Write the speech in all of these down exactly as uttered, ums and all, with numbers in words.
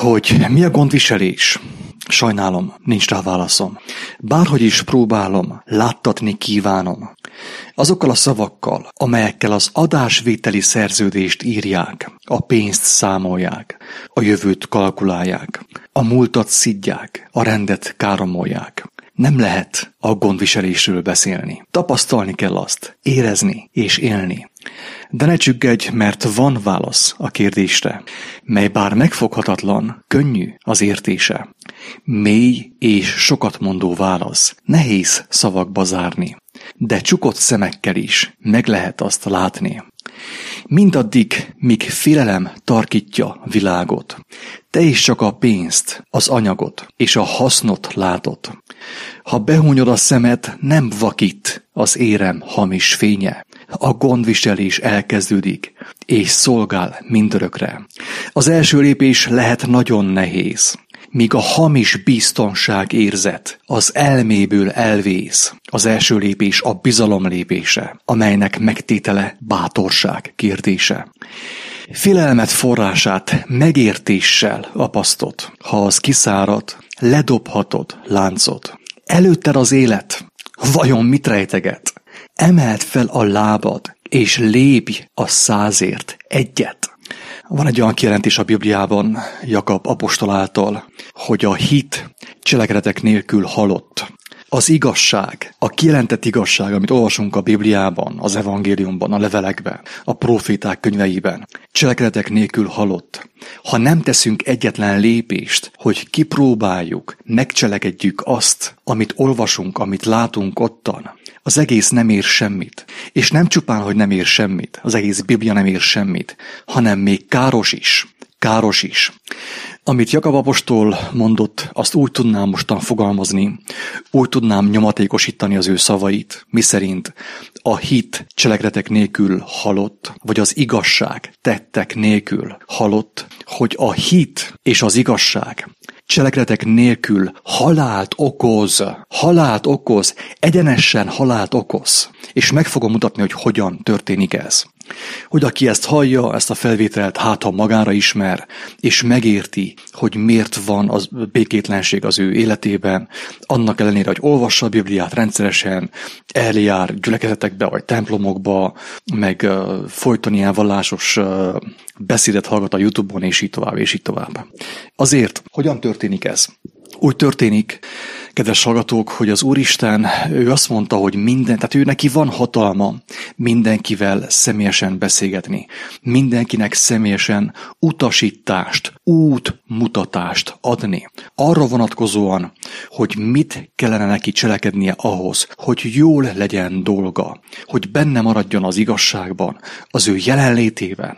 hogy mi a gondviselés? Sajnálom, nincs rá válaszom. Bárhogy is próbálom, láttatni kívánom. Azokkal a szavakkal, amelyekkel az adásvételi szerződést írják, a pénzt számolják, a jövőt kalkulálják, a múltat szidják, a rendet káromolják. Nem lehet a gondviselésről beszélni. Tapasztalni kell azt, érezni és élni. De ne csüggedj, mert van válasz a kérdésre, mely bár megfoghatatlan, könnyű az értése. Mély és sokat mondó válasz, nehéz szavakba zárni, de csukott szemekkel is meg lehet azt látni. Mindaddig, míg félelem tarkítja világot, te is csak a pénzt, az anyagot és a hasznot látod. Ha behúnyod a szemed, nem vakít az érem hamis fénye. A gondviselés elkezdődik, és szolgál mindörökre. Az első lépés lehet nagyon nehéz, míg a hamis biztonság érzet az elméből elvész. Az első lépés a bizalom lépése, amelynek megtétele bátorság kérdése. Félelmet forrását megértéssel apasztod, ha az kiszárad, ledobhatod láncot. Előtted az élet, vajon mit rejteget? Emeld fel a lábad, és lépj a százért egyet. Van egy olyan kijelentés a Bibliában, Jakab apostol által, hogy a hit cselekedetek nélkül halott. Az igazság, a kijelentett igazság, amit olvasunk a Bibliában, az evangéliumban, a levelekben, a proféták könyveiben, cselekedetek nélkül halott. Ha nem teszünk egyetlen lépést, hogy kipróbáljuk, megcselekedjük azt, amit olvasunk, amit látunk ottan, az egész nem ér semmit. És nem csupán, hogy nem ér semmit, az egész Biblia nem ér semmit, hanem még káros is. Káros is. Amit Jakab apostol mondott, azt úgy tudnám mostan fogalmazni, úgy tudnám nyomatékosítani az ő szavait, miszerint a hit cselekedetek nélkül halott, vagy az igazság tettek nélkül halott, hogy a hit és az igazság cselekedetek nélkül halált okoz, halált okoz, egyenesen halált okoz. És meg fogom mutatni, hogy hogyan történik ez. Hogy aki ezt hallja, ezt a felvételt hát ha magára ismer, és megérti, hogy miért van az békétlenség az ő életében, annak ellenére, hogy olvassa a Bibliát rendszeresen, eljár gyülekezetekbe vagy templomokba, meg uh, folyton ilyen vallásos uh, beszédet hallgat a YouTube-on, és így tovább, és így tovább. Azért, hogyan történik ez? Úgy történik, kedves hallgatók, hogy az Úristen, ő azt mondta, hogy minden, tehát ő neki van hatalma mindenkivel személyesen beszélgetni. Mindenkinek személyesen utasítást, útmutatást adni. Arra vonatkozóan, hogy mit kellene neki cselekednie ahhoz, hogy jól legyen dolga, hogy benne maradjon az igazságban, az ő jelenlétében.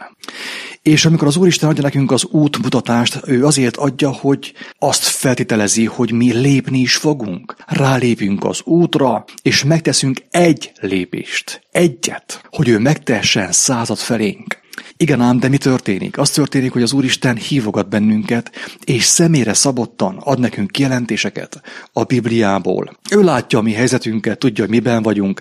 És amikor az Úristen adja nekünk az útmutatást, ő azért adja, hogy azt feltételezi, hogy mi lépni is fogunk. Rálépünk az útra, és megteszünk egy lépést, egyet, hogy ő megtessen százat felénk. Igen ám, de mi történik? Az történik, hogy az Úristen hívogat bennünket, és személyre szabottan ad nekünk kijelentéseket a Bibliából. Ő látja a mi helyzetünket, tudja, hogy miben vagyunk,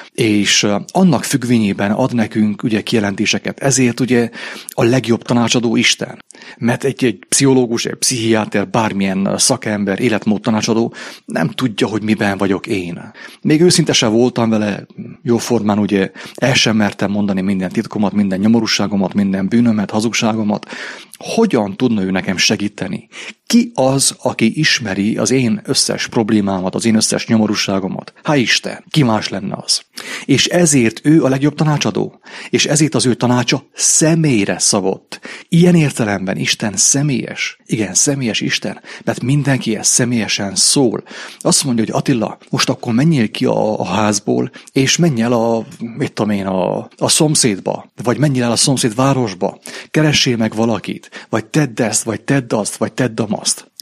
és annak függvényében ad nekünk ugye kijelentéseket. Ezért ugye a legjobb tanácsadó Isten. Mert egy, egy pszichológus, egy pszichiáter, bármilyen szakember, életmód tanácsadó nem tudja, hogy miben vagyok én. Még őszinte sem voltam vele, jóformán ugye el sem mertem mondani minden titkomat, minden nyomorúságomat, minden bűnömet, hazugságomat. Hogyan tudna ő nekem segíteni? Ki az, aki ismeri az én összes problémámat, az én összes nyomorúságomat? Há Isten, ki más lenne az? És ezért ő a legjobb tanácsadó, és ezért az ő tanácsa személyre szabott. Ilyen értelemben Isten személyes. Igen, személyes Isten, mert mindenkihez személyesen szól. Azt mondja, hogy Attila, most akkor menjél ki a, a házból, és menj el a, mit tudom én, a, a szomszédba, vagy menjél el a szomszéd városba, keressél meg valakit, vagy tedd ezt, vagy tedd azt, vagy tedd azt.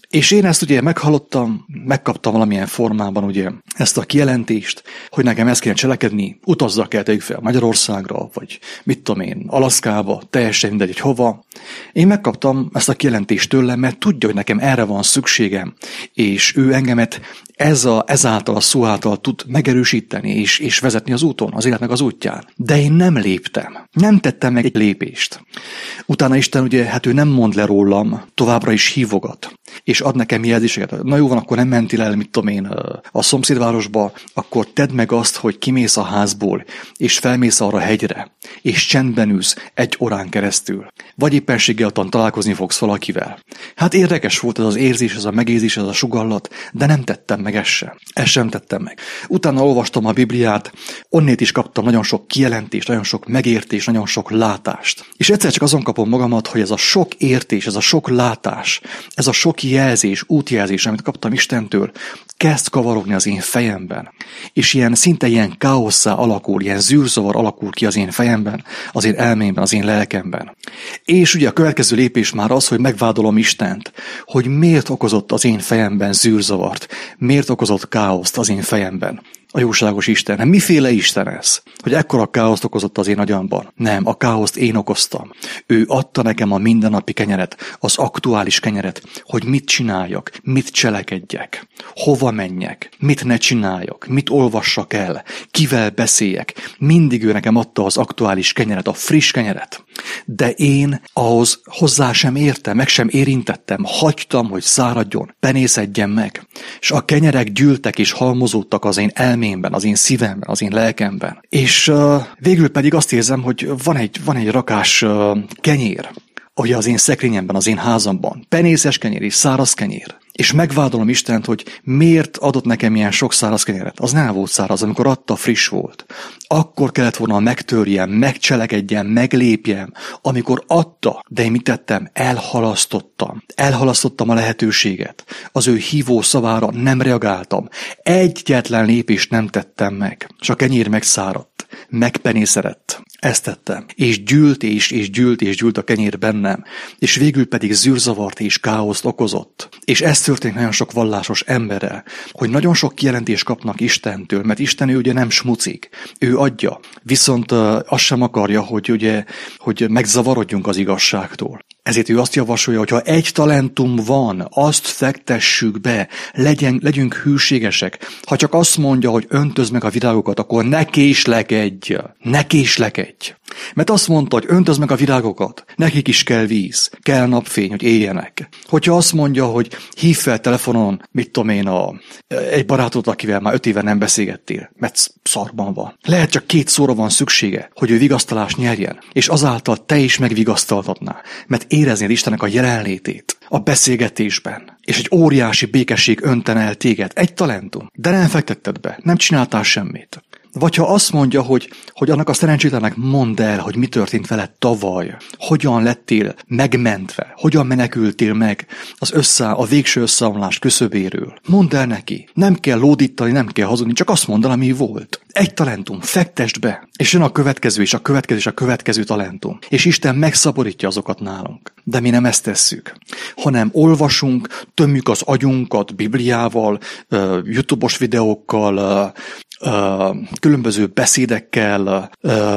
És én ezt ugye meghallottam, megkaptam valamilyen formában ugye ezt a kijelentést, hogy nekem ezt kéne cselekedni, utazzak el tegyük fel Magyarországra, vagy mit tudom én, Alaszkába, teljesen mindegy, hogy hova. Én megkaptam ezt a kijelentést tőle, mert tudja, hogy nekem erre van szükségem, és ő engemet ez a, ezáltal a szó által tud megerősíteni és, és vezetni az úton, az életnek az útján. De én nem léptem. Nem tettem meg egy lépést. Utána Isten ugye, hát ő nem mond le rólam, továbbra is hívogat, és ad nekem jelzéseket. Na jó van, akkor nem mentél el, mit tudom én, a szomszédvárosba, akkor tedd meg azt, hogy kimész a házból, és felmész arra a hegyre, és csendben ülsz egy órán keresztül. Vagy éppenséggel találkozni fogsz valakivel. Hát érdekes volt ez az érzés, ez a megérzés, ez a sugallat, de nem tettem meg ezt sem. Ezt sem tettem meg. Utána olvastam a Bibliát, onnét is kaptam nagyon sok kijelentést, nagyon sok megértést, nagyon sok látást. És egyszer csak azon kapom magamat, hogy ez a sok értés, ez a sok látás, ez a sok jelzés, útjelzés, amit kaptam Istentől, kezd kavarogni az én fejemben. És ilyen szinte ilyen káosszá alakul, ilyen zűrzavar alakul ki az én fejemben, az én elmémben, az én lelkemben. És ugye a következő lépés már az, hogy megvádolom Istent, hogy miért okozott az én fejemben zűrzavart, miért okozott káoszt az én fejemben. A jóságos Isten. Hát miféle Isten ez? Hogy ekkora káoszt okozott az én agyamban? Nem, a káoszt én okoztam. Ő adta nekem a mindennapi kenyeret, az aktuális kenyeret, hogy mit csináljak, mit cselekedjek, hova menjek, mit ne csináljak, mit olvassak el, kivel beszéljek. Mindig ő nekem adta az aktuális kenyeret, a friss kenyeret. De én ahhoz hozzá sem értem, meg sem érintettem, hagytam, hogy száradjon, penészedjen meg. És a kenyerek gyűltek és halmozódtak az én elmémben, az én szívemben, az én lelkemben. És uh, végül pedig azt érzem, hogy van egy, van egy rakás uh, kenyér, ugye az én szekrényemben, az én házamban. Penészes kenyér és száraz kenyér. És megvádolom Istent, hogy miért adott nekem ilyen sok száraz kenyeret. Az nem volt száraz, amikor adta, friss volt. Akkor kellett volna megtörjem, megcselekedjem, meglépjem, amikor adta. De én mit tettem? Elhalasztottam. Elhalasztottam a lehetőséget. Az ő hívó szavára nem reagáltam. Egyetlen lépést nem tettem meg. És a kenyér megszáradt, megpenészedett. Ezt tettem. És gyűlt és, és gyűlt és gyűlt a kenyér bennem. És végül pedig zűrzavart és káoszt okozott. És ez történt nagyon sok vallásos emberrel, hogy nagyon sok kijelentést kapnak Istentől, mert Isten ő ugye nem smucik. Ő adja. Viszont uh, azt sem akarja, hogy, ugye, hogy megzavarodjunk az igazságtól. Ezért ő azt javasolja, hogy ha egy talentum van, azt fektessük be, legyen, legyünk hűségesek. Ha csak azt mondja, hogy öntözd meg a virágokat, akkor ne késlekedj, ne késlekedj. Mert azt mondta, hogy öntözd meg a virágokat, nekik is kell víz, kell napfény, hogy éljenek. Hogyha azt mondja, hogy hív fel telefonon, mit tudom én, a, egy barátod, akivel már öt éve nem beszélgettél, mert szarban van. Lehet csak két szóra van szüksége, hogy ő vigasztalást nyerjen, és azáltal te is megvigasztaltatná, mert éreznéd Istennek a jelenlétét a beszélgetésben, és egy óriási békesség önten el téged. Egy talentum, de nem fektetted be, nem csináltál semmit. Vagy ha azt mondja, hogy, hogy annak a szerencsétlenek mondd el, hogy mi történt veled tavaly, hogyan lettél megmentve, hogyan menekültél meg az össze, a végső összeomlás küszöbéről. Mondd el neki, nem kell lódítani, nem kell hazudni, csak azt mondd el, ami volt. Egy talentum, fektesd be, és jön a következő, és a következő, és a következő talentum. És Isten megszaporítja azokat nálunk. De mi nem ezt tesszük, hanem olvasunk, tömjük az agyunkat Bibliával, YouTube-os videókkal, különböző beszédekkel,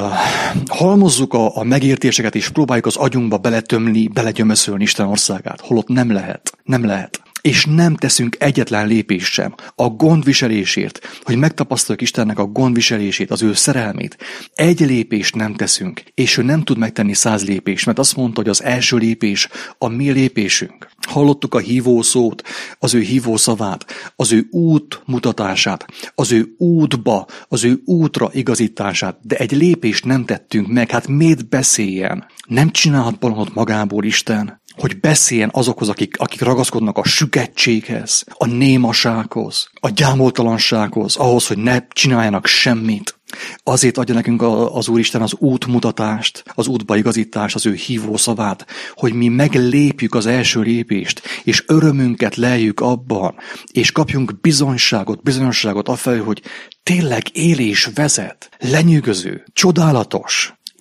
halmozzuk a, a megértéseket, és próbáljuk az agyunkba beletömni, belegyömöszölni Isten országát, holott nem lehet, nem lehet. És nem teszünk egyetlen lépést sem a gondviselésért, hogy megtapasztaljuk Istennek a gondviselését, az ő szerelmét. Egy lépést nem teszünk, és ő nem tud megtenni száz lépést, mert azt mondta, hogy az első lépés a mi lépésünk. Hallottuk a hívó szót, az ő hívó szavát, az ő út mutatását, az ő útba, az ő útra igazítását, de egy lépést nem tettünk meg, hát miért beszéljen? Nem csinálhat valamit magából Isten, hogy beszéljen azokhoz, akik, akik ragaszkodnak a süketséghez, a némasághoz, a gyámoltalansághoz, ahhoz, hogy ne csináljanak semmit. Azért adja nekünk az Úristen az útmutatást, az útba igazítást, az ő hívó szavát, hogy mi meglépjük az első lépést, és örömünket leljük abban, és kapjunk bizonyságot, bizonyosságot afelől, hogy tényleg él és vezet, lenyűgöző, csodálatos,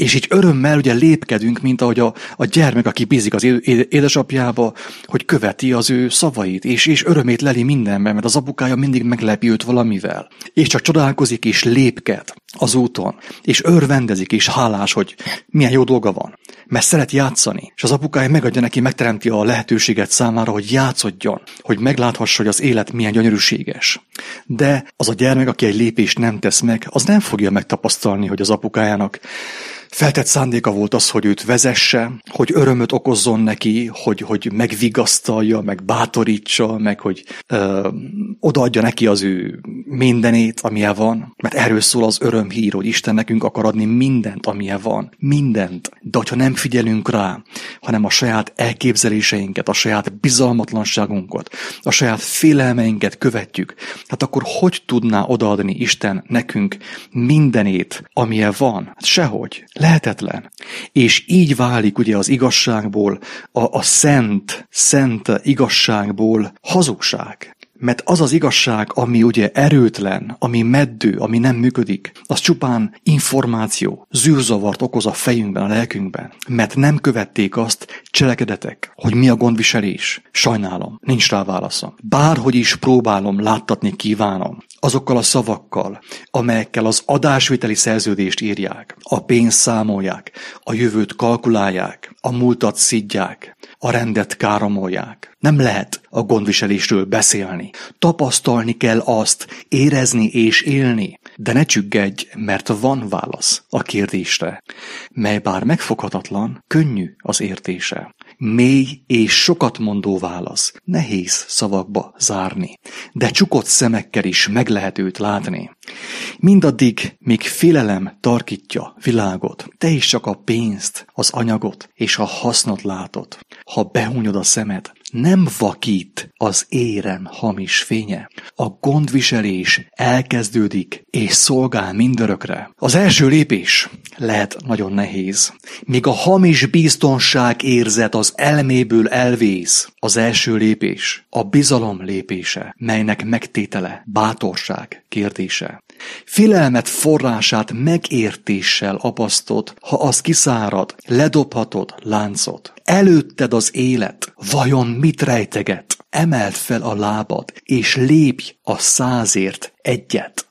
És így örömmel ugye lépkedünk, mint ahogy a, a gyermek, aki bízik az édesapjába, hogy követi az ő szavait, és, és örömét leli mindenben, mert az apukája mindig meglepi őt valamivel. És csak csodálkozik, és lépked az úton, és örvendezik, és hálás, hogy milyen jó dolga van. Mert szeret játszani, és az apukája megadja neki, megteremti a lehetőséget számára, hogy játszodjon, hogy megláthassa, hogy az élet milyen gyönyörűséges. De az a gyermek, aki egy lépést nem tesz meg, az nem fogja megtapasztalni, hogy az apukájának feltett szándéka volt az, hogy őt vezesse, hogy örömöt okozzon neki, hogy, hogy megvigasztalja, meg bátorítsa, meg hogy ö, odaadja neki az ő mindenét, amilyen van. Mert erről szól az örömhír, hogy Isten nekünk akar adni mindent, amilyen van. Mindent. De hogyha nem figyelünk rá, hanem a saját elképzeléseinket, a saját bizalmatlanságunkat, a saját félelmeinket követjük, hát akkor hogy tudná odaadni Isten nekünk mindenét, amilyen van? Hát sehogy. Lehetetlen. És így válik ugye az igazságból, a, a szent, szent igazságból hazugság. Mert az az igazság, ami ugye erőtlen, ami meddő, ami nem működik, az csupán információ, zűrzavart okoz a fejünkben, a lelkünkben. Mert nem követték azt, cselekedetek, hogy mi a gondviselés. Sajnálom, nincs rá válaszom. Bárhogy is próbálom, láttatni kívánom, azokkal a szavakkal, amelyekkel az adásvételi szerződést írják, a pénzt számolják, a jövőt kalkulálják, a múltat szidják, a rendet káromolják. Nem lehet a gondviselésről beszélni. Tapasztalni kell azt, érezni és élni. De ne csüggedj, mert van válasz a kérdésre, mely bár megfoghatatlan, könnyű az értése. Mély és sokat mondó válasz, nehéz szavakba zárni, de csukott szemekkel is meg lehet őt látni. Mindaddig, míg félelem tarkítja világot, te is csak a pénzt, az anyagot és a hasznot látod. Ha behúnyod a szemed, nem vakít az éren hamis fénye. A gondviselés elkezdődik és szolgál mindörökre. Az első lépés lehet nagyon nehéz. Míg a hamis biztonság érzet az elméből elvész. Az első lépés a bizalom lépése, melynek megtétele bátorság kérdése. Félelmet forrását megértéssel apasztod, ha az kiszárad, ledobhatod láncot. Előtted az élet, vajon mit rejteget? Emeld fel a lábad, és lépj a százért egyet.